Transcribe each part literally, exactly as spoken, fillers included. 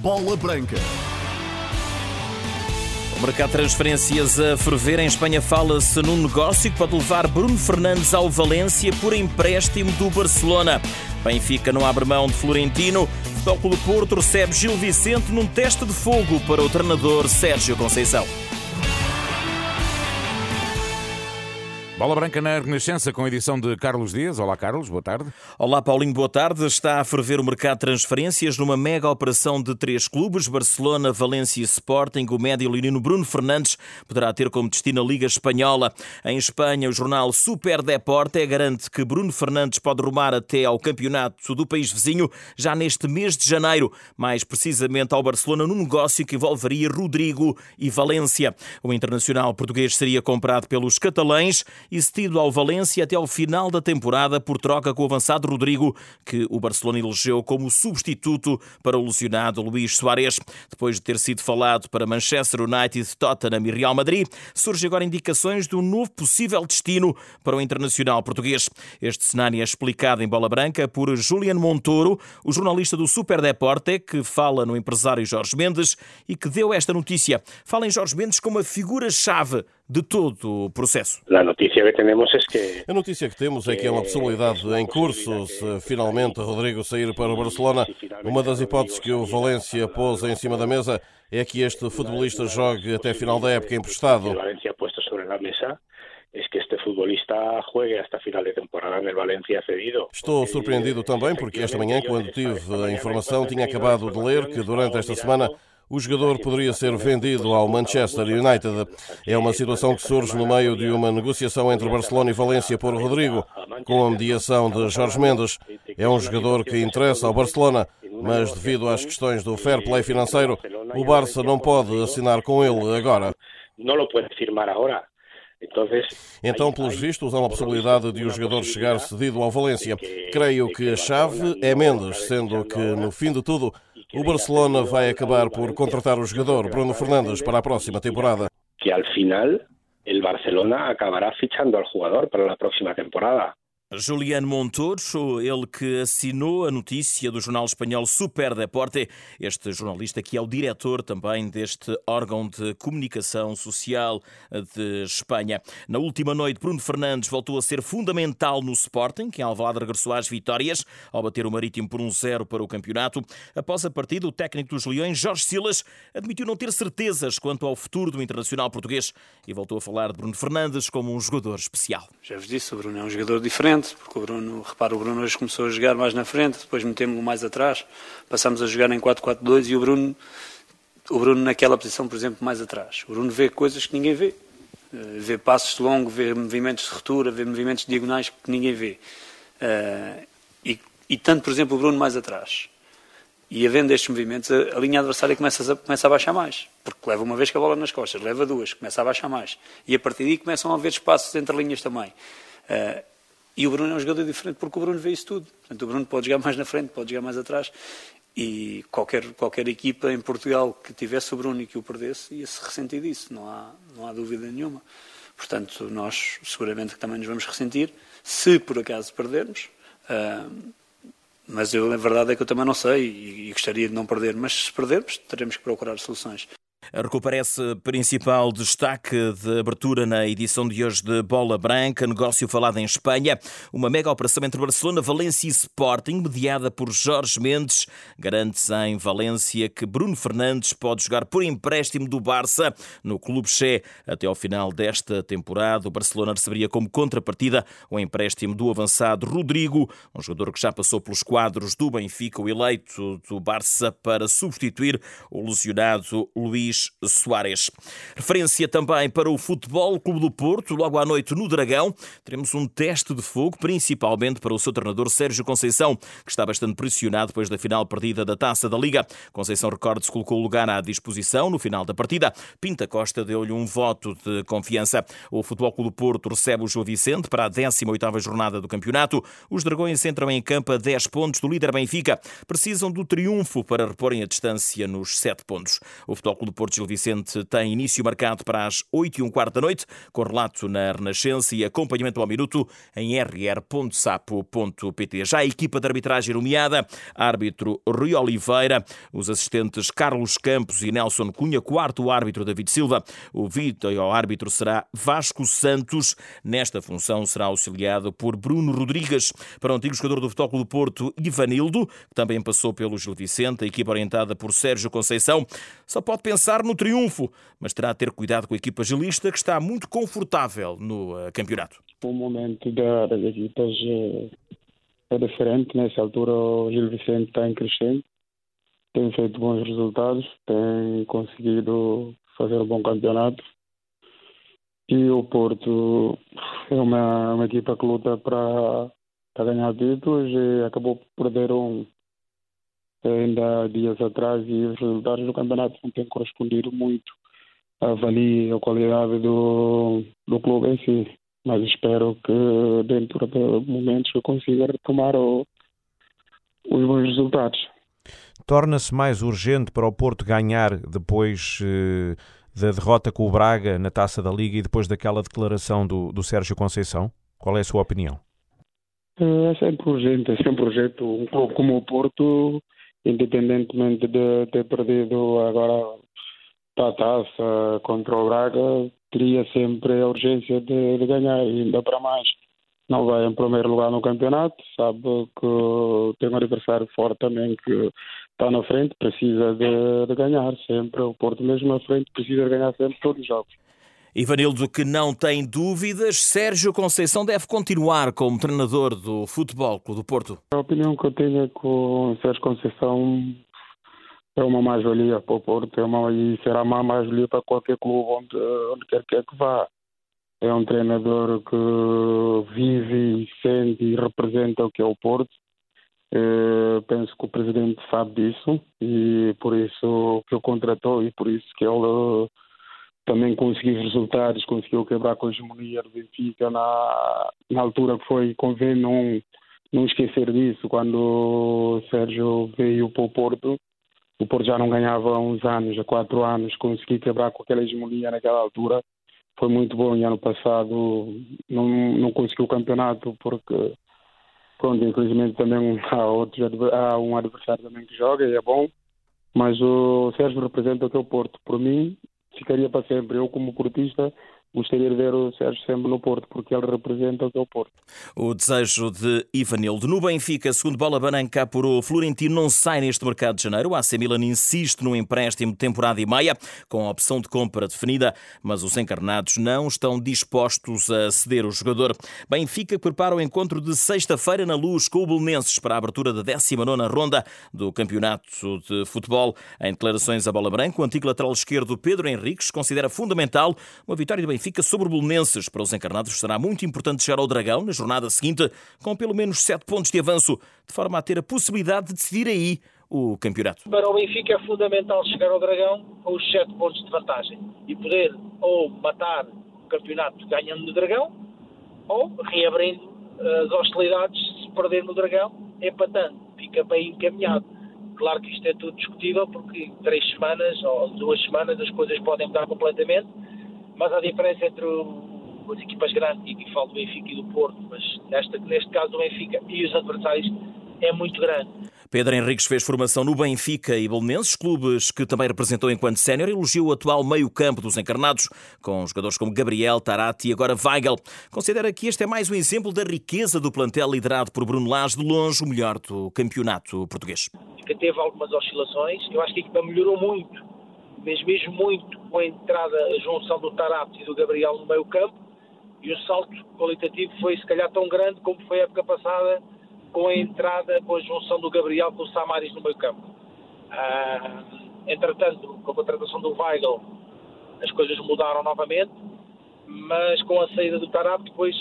Bola Branca. O mercado de transferências a ferver. Em Espanha fala-se num negócio que pode levar Bruno Fernandes ao Valência por empréstimo do Barcelona. Benfica não abre mão de Florentino. Futebol Clube do Porto recebe Gil Vicente num teste de fogo para o treinador Sérgio Conceição. Bola Branca na Renascença, com a edição de Carlos Dias. Olá, Carlos, boa tarde. Olá, Paulinho, boa tarde. Está a ferver o mercado de transferências numa mega operação de três clubes, Barcelona, Valência e Sporting. O médio leonino Bruno Fernandes poderá ter como destino a Liga Espanhola. Em Espanha, o jornal Super Deporte garante que Bruno Fernandes pode rumar até ao campeonato do país vizinho já neste mês de janeiro, mais precisamente ao Barcelona, num negócio que envolveria Rodrigo e Valência. O internacional português seria comprado pelos catalães e cedido ao Valência até ao final da temporada por troca com o avançado Rodrigo, que o Barcelona elegeu como substituto para o lesionado Luís Suárez. Depois de ter sido falado para Manchester United, Tottenham e Real Madrid, surgem agora indicações de um novo possível destino para o internacional português. Este cenário é explicado em Bola Branca por Julián Montoro, o jornalista do Super Deporte, que fala no empresário Jorge Mendes e que deu esta notícia. Fala em Jorge Mendes como a figura-chave de todo o processo. A notícia que temos é que... A notícia que temos é que é uma possibilidade em curso, se finalmente Rodrigo sair para o Barcelona. Uma das hipóteses que o Valência pôs em cima da mesa é que este futebolista jogue até final da época emprestado. O Valência posto sobre a mesa é que este futebolista juegue hasta final de temporada no Valência cedido. Estou surpreendido também porque esta manhã, quando tive a informação, tinha acabado de ler que durante esta semana o jogador poderia ser vendido ao Manchester United. É uma situação que surge no meio de uma negociação entre Barcelona e Valência por Rodrigo, com a mediação de Jorge Mendes. É um jogador que interessa ao Barcelona, mas devido às questões do fair play financeiro, o Barça não pode assinar com ele agora. Não o pode firmar agora. Então, pelos vistos, há uma possibilidade de o jogador chegar cedido ao Valência. Creio que a chave é Mendes, sendo que, no fim de tudo, o Barcelona vai acabar por contratar o jogador Bruno Fernandes para a próxima temporada. Que ao final, o Barcelona acabará fichando ao jogador para a próxima temporada. Julián Montoro, ele que assinou a notícia do jornal espanhol Super Deporte, este jornalista que é o diretor também deste órgão de comunicação social de Espanha. Na última noite, Bruno Fernandes voltou a ser fundamental no Sporting, que em Alvalade regressou às vitórias, ao bater o Marítimo por um zero para o campeonato. Após a partida, o técnico dos Leões, Jorge Silas, admitiu não ter certezas quanto ao futuro do internacional português e voltou a falar de Bruno Fernandes como um jogador especial. Já vos disse, o Bruno é um jogador diferente, porque o Bruno, repara, o Bruno hoje começou a jogar mais na frente, depois metemos-lo mais atrás, passámos a jogar em quatro quatro dois e o Bruno, o Bruno naquela posição, por exemplo, mais atrás. O Bruno vê coisas que ninguém vê. Vê passos longos, vê movimentos de ruptura, vê movimentos diagonais que ninguém vê. Uh, e, e tanto, por exemplo, o Bruno mais atrás. E havendo estes movimentos, a, a linha adversária começa a, começa a baixar mais. Porque leva uma vez com a bola nas costas, leva duas, começa a baixar mais. E a partir daí começam a haver espaços entre linhas também. Uh, E o Bruno é um jogador diferente porque o Bruno vê isso tudo. Portanto, o Bruno pode jogar mais na frente, pode jogar mais atrás. E qualquer, qualquer equipa em Portugal que tivesse o Bruno e que o perdesse ia-se ressentir disso. Não há, não há dúvida nenhuma. Portanto, nós seguramente que também nos vamos ressentir se por acaso perdermos. Uh, mas eu, a verdade é que eu também não sei e, e gostaria de não perder. Mas se perdermos, teremos que procurar soluções. Recupera esse principal destaque de abertura na edição de hoje de Bola Branca, negócio falado em Espanha. Uma mega operação entre Barcelona, Valência e Sporting, mediada por Jorge Mendes, garante-se em Valência que Bruno Fernandes pode jogar por empréstimo do Barça no Clube Che até ao final desta temporada. O Barcelona receberia como contrapartida o empréstimo do avançado Rodrigo, um jogador que já passou pelos quadros do Benfica, o eleito do Barça para substituir o lesionado Luís Suárez. Referência também para o Futebol Clube do Porto, logo à noite no Dragão. Teremos um teste de fogo, principalmente para o seu treinador Sérgio Conceição, que está bastante pressionado depois da final perdida da Taça da Liga. Conceição, recorde-se, colocou o lugar à disposição no final da partida. Pinta Costa deu-lhe um voto de confiança. O Futebol Clube do Porto recebe o Gil Vicente para a décima oitava jornada do campeonato. Os Dragões entram em campo a dez pontos do líder Benfica. Precisam do triunfo para reporem a distância nos sete pontos. O Futebol Clube do Porto Porto Gil Vicente tem início marcado para as oito e um quarto da noite, com relato na Renascença e acompanhamento ao minuto em r r ponto sapo ponto p t. Já a equipa de arbitragem nomeada, árbitro Rui Oliveira, os assistentes Carlos Campos e Nelson Cunha, quarto árbitro David Silva, o vídeo-árbitro será Vasco Santos, nesta função será auxiliado por Bruno Rodrigues. Para o antigo jogador do Futebol Clube do Porto, Ivanildo, que também passou pelo Gil Vicente, a equipa orientada por Sérgio Conceição, só pode pensar no triunfo, mas terá de ter cuidado com a equipa gilista, que está muito confortável no uh, campeonato. O momento da, das equipas é, é diferente. Nessa altura o Gil Vicente está em crescente, tem feito bons resultados, tem conseguido fazer um bom campeonato, e o Porto é uma, uma equipa que luta para, para ganhar títulos e acabou por perder um ainda há dias atrás, e os resultados do campeonato não têm correspondido muito à valia, à qualidade do, do clube em si. Mas espero que dentro de momentos eu consiga retomar o, os bons resultados. Torna-se mais urgente para o Porto ganhar depois eh, da derrota com o Braga na Taça da Liga e depois daquela declaração do, do Sérgio Conceição? Qual é a sua opinião? É sempre urgente, é sempre urgente. Um clube como o Porto, independentemente de ter perdido agora a Taça contra o Braga, teria sempre a urgência de, de ganhar, e ainda para mais. Não vai em primeiro lugar no campeonato, sabe que tem um adversário forte também que está na frente, precisa de, de ganhar sempre. O Porto mesmo na frente precisa de ganhar sempre todos os jogos. Ivanildo, que não tem dúvidas, Sérgio Conceição deve continuar como treinador do Futebol Clube do Porto. A opinião que eu tenho é que o Sérgio Conceição é uma mais-valia para o Porto, é uma, e será uma mais-valia para qualquer clube onde, onde quer que, é que vá. É um treinador que vive, sente e representa o que é o Porto. Eu penso que o presidente sabe disso, e por isso que o contratou, e por isso que ele também conseguiu resultados, conseguiu quebrar com a hegemonia do Benfica na, na altura que foi. Convém não, não esquecer disso. Quando o Sérgio veio para o Porto, o Porto já não ganhava há uns anos, há quatro anos, conseguiu quebrar com aquela hegemonia naquela altura. Foi muito bom, e ano passado não, não conseguiu o campeonato porque, pronto, infelizmente também há, outros, há um adversário também que joga e é bom, mas o Sérgio representa o que é o Porto. Por mim, ficaria para sempre. Eu, como portista, gostaria de ver o Sérgio sempre no Porto, porque ele representa o que é o Porto. O desejo de Ivanildo. No Benfica, segundo Bola Branca apurou, Florentino não sai neste mercado de janeiro. O A C Milan insiste no empréstimo de temporada e meia, com a opção de compra definida, mas os encarnados não estão dispostos a ceder o jogador. Benfica prepara o encontro de sexta-feira na Luz com o Belenenses para a abertura da décima nona ronda do Campeonato de Futebol. Em declarações à Bola Branca, o antigo lateral esquerdo Pedro Henriques considera fundamental uma vitória do Benfica Fica sobre o Belenenses. Para os encarnados será muito importante chegar ao Dragão na jornada seguinte com pelo menos sete pontos de avanço, de forma a ter a possibilidade de decidir aí o campeonato. Para o Benfica é fundamental chegar ao Dragão com os sete pontos de vantagem e poder ou matar o campeonato ganhando no Dragão, ou reabrindo as hostilidades se perder no Dragão, empatando. Fica bem encaminhado. Claro que isto é tudo discutível, porque em três semanas ou duas semanas as coisas podem mudar completamente. Mas a diferença entre o, as equipas grandes, e aqui falo do Benfica e do Porto, mas neste, neste caso o Benfica e os adversários, é muito grande. Pedro Henriques fez formação no Benfica e Belenenses, clubes que também representou enquanto sénior, elogiou o atual meio-campo dos encarnados, com jogadores como Gabriel, Tarati e agora Weigl. Considera que este é mais um exemplo da riqueza do plantel liderado por Bruno Lage, de longe o melhor do campeonato português. Que teve algumas oscilações, eu acho que a equipa melhorou muito. Mesmo, mesmo muito com a entrada, a junção do Tarapte e do Gabriel no meio campo, e o salto qualitativo foi se calhar tão grande como foi a época passada com a entrada, com a junção do Gabriel com o Samaris no meio campo. Ah, entretanto, com a contratação do Weigl, as coisas mudaram novamente, mas com a saída do Tarapte depois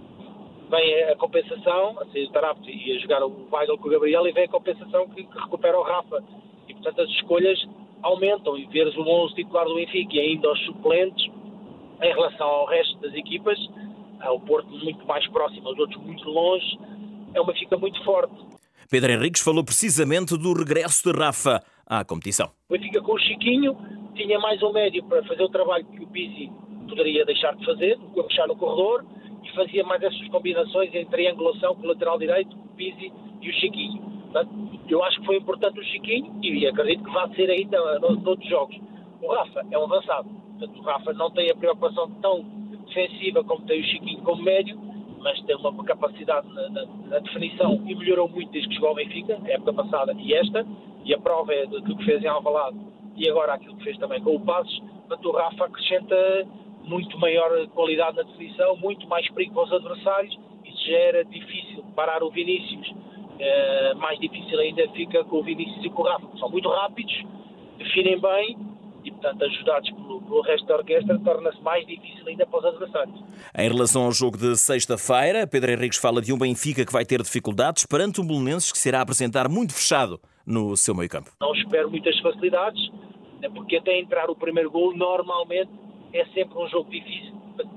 vem a compensação, a saída do Tarapte e a jogar o Weigl com o Gabriel, e vem a compensação que, que recupera o Rafa, e portanto as escolhas aumentam, e veres o onze titular do Benfica e ainda os suplentes em relação ao resto das equipas, o Porto muito mais próximo, os outros muito longe, é uma Benfica muito forte. Pedro Henriques falou precisamente do regresso de Rafa à competição. O Benfica com o Chiquinho tinha mais um médio para fazer o trabalho que o Pizzi poderia deixar de fazer, fechar no corredor, e fazia mais essas combinações em triangulação com o lateral direito, o Pizzi e o Chiquinho. Portanto, eu acho que foi importante o Chiquinho e acredito que vai ser ainda nos outros jogos. O Rafa é um avançado, portanto, o Rafa não tem a preocupação tão defensiva como tem o Chiquinho como médio, mas tem uma capacidade na, na, na definição e melhorou muito desde que chegou ao Benfica, a época passada e esta, e a prova é do que fez em Alvalade e agora aquilo que fez também com o Passos. Portanto, o Rafa acrescenta muito maior qualidade na definição, muito mais perigo para os adversários. Isso já era difícil parar o Vinícius, eh, mais difícil ainda fica com o Vinícius e com o Rafa, que são muito rápidos, definem bem e, portanto, ajudados pelo, pelo resto da orquestra, torna-se mais difícil ainda para os adversários. Em relação ao jogo de sexta-feira, Pedro Henriques fala de um Benfica que vai ter dificuldades perante um Belenenses que se irá apresentar muito fechado no seu meio-campo. Não espero muitas facilidades, porque até entrar o primeiro golo, normalmente é sempre um jogo difícil.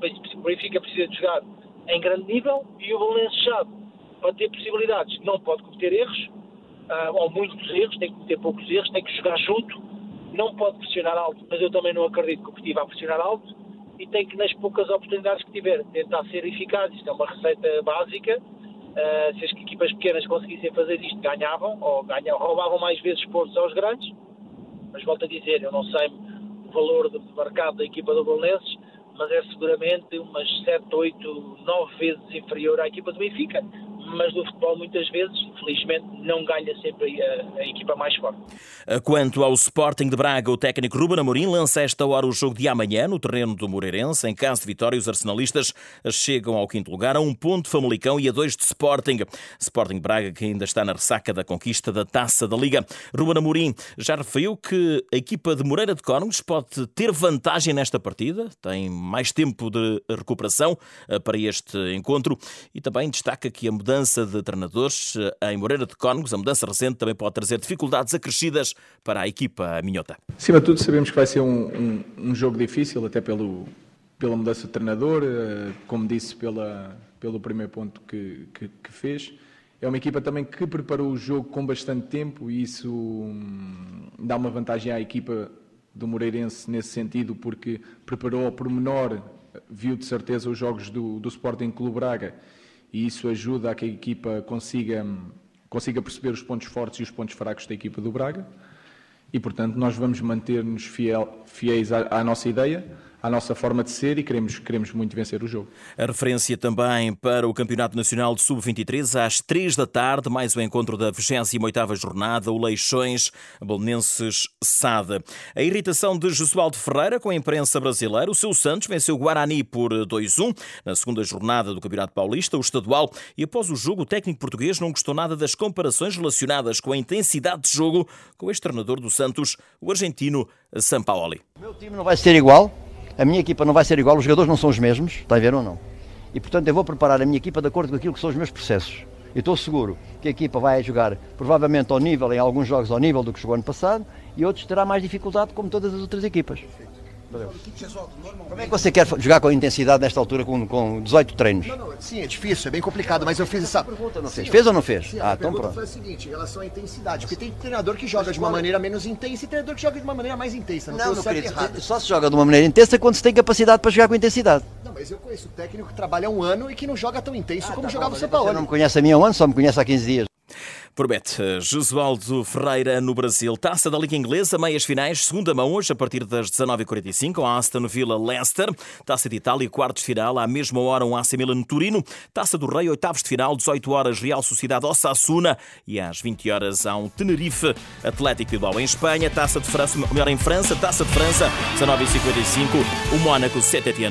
O Benfica precisa de jogar em grande nível e o Belenenses sabe, para ter possibilidades, não pode cometer erros, ou muitos erros, tem que cometer poucos erros, tem que jogar junto, não pode pressionar alto, mas eu também não acredito que o Petit vá pressionar alto, e tem que, nas poucas oportunidades que tiver, tentar ser eficaz. Isto é uma receita básica. Uh, se as equipas pequenas conseguissem fazer isto, ganhavam, ou ganhavam, roubavam mais vezes pontos aos grandes, mas volto a dizer, eu não sei o valor de mercado da equipa do Belenenses, mas é seguramente umas sete, oito, nove vezes inferior à equipa do Benfica, mas do futebol muitas vezes, infelizmente, não ganha sempre a, a equipa mais forte. Quanto ao Sporting de Braga, o técnico Ruben Amorim lança esta hora o jogo de amanhã no terreno do Moreirense. Em caso de vitória, os arsenalistas chegam ao quinto lugar, a um ponto de Famalicão e a dois de Sporting. Sporting de Braga que ainda está na ressaca da conquista da Taça da Liga. Ruben Amorim já referiu que a equipa de Moreira de Cónegos pode ter vantagem nesta partida, tem mais tempo de recuperação para este encontro e também destaca que a mudança de treinadores em Moreira de Cónegos, a mudança recente, também pode trazer dificuldades acrescidas para a equipa minhota. Acima de tudo, sabemos que vai ser um, um, um jogo difícil, até pelo, pela mudança de treinador, como disse, pela, pelo primeiro ponto que, que, que fez. É uma equipa também que preparou o jogo com bastante tempo e isso hum, dá uma vantagem à equipa do Moreirense nesse sentido, porque preparou ao pormenor, viu de certeza os jogos do, do Sporting Clube Braga, e isso ajuda a que a equipa consiga, consiga perceber os pontos fortes e os pontos fracos da equipa do Braga. E, portanto, nós vamos manter-nos fiel, fiéis à, à nossa ideia, à nossa forma de ser e queremos, queremos muito vencer o jogo. A referência também para o Campeonato Nacional de sub vinte e três, às três da tarde, mais um encontro da vigésima oitava jornada, o Leixões Belenenses S A D. A irritação de Josualdo Ferreira com a imprensa brasileira. O seu Santos venceu o Guarani por dois a um na segunda jornada do Campeonato Paulista, o estadual, e após o jogo o técnico português não gostou nada das comparações relacionadas com a intensidade de jogo com o ex-treinador do Santos, o argentino Sampaoli. O meu time não vai ser igual. A minha equipa não vai ser igual, os jogadores não são os mesmos, está a ver ou não? E portanto eu vou preparar a minha equipa de acordo com aquilo que são os meus processos. Eu estou seguro que a equipa vai jogar provavelmente ao nível, em alguns jogos ao nível do que jogou ano passado, e outros terá mais dificuldade como todas as outras equipas. Como é que você quer jogar com intensidade nesta altura com, com dezoito treinos? Não, não, sim, é difícil, é bem complicado, mas eu fiz essa pergunta. Não fez? Fez ou não fez? Sim, ah, a então pronto. Foi a seguinte, em relação à intensidade, porque tem treinador que joga de uma maneira menos intensa e treinador que joga de uma maneira mais intensa. Não, não, tem não certo querido, e errado. só se joga de uma maneira intensa quando se tem capacidade para jogar com intensidade. Não, mas eu conheço o técnico que trabalha há um ano e que não joga tão intenso ah, como tá jogava bom, o Sampaoli. Você não me conhece a mim há um ano, só me conhece há quinze dias. Promete Josualdo Ferreira no Brasil. Taça da Liga Inglesa, meias finais, segunda mão hoje, a partir das dezanove e quarenta e cinco, a Aston Villa Leicester. Taça de Itália, quartos de final, à mesma hora um A C Milan Turino. Taça do Rei, oitavos de final, dezoito horas, Real Sociedade Osasuna. E às vinte horas há um Tenerife Atlético Bilbao em Espanha. Taça de França, melhor em França, Taça de França, dezanove e cinquenta e cinco, o Mónaco Saint-Étienne.